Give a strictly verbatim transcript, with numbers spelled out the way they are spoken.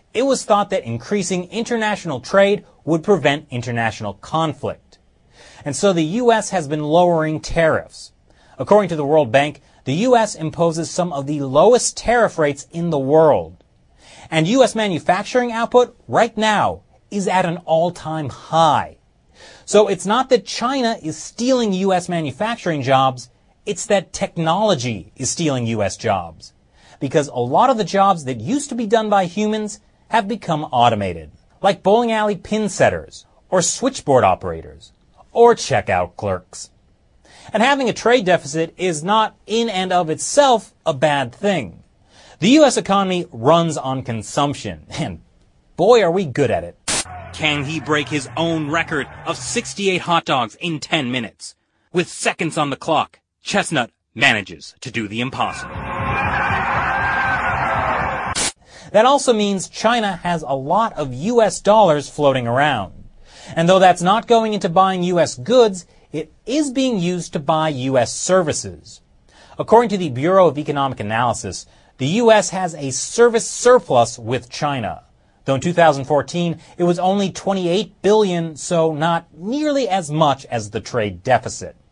It was thought that increasing international trade would prevent international conflict. And so the U S has been lowering tariffs. According to the World Bank, the U S imposes some of the lowest tariff rates in the world. And U S manufacturing output right now is at an all-time high. So it's not that China is stealing U S manufacturing jobs, it's that technology is stealing U S jobs. Because a lot of the jobs that used to be done by humans have become automated, like bowling alley pin setters, or switchboard operators, or checkout clerks. And having a trade deficit is not in and of itself a bad thing. The U S economy runs on consumption, and boy are we good at it. Can he break his own record of sixty-eight hot dogs in ten minutes? With seconds on the clock, Chestnut manages to do the impossible. That also means China has a lot of U S dollars floating around. And though that's not going into buying U S goods, it is being used to buy U S services. According to the Bureau of Economic Analysis, the U S has a service surplus with China. Though in two thousand fourteen, it was only twenty-eight billion dollars, so not nearly as much as the trade deficit.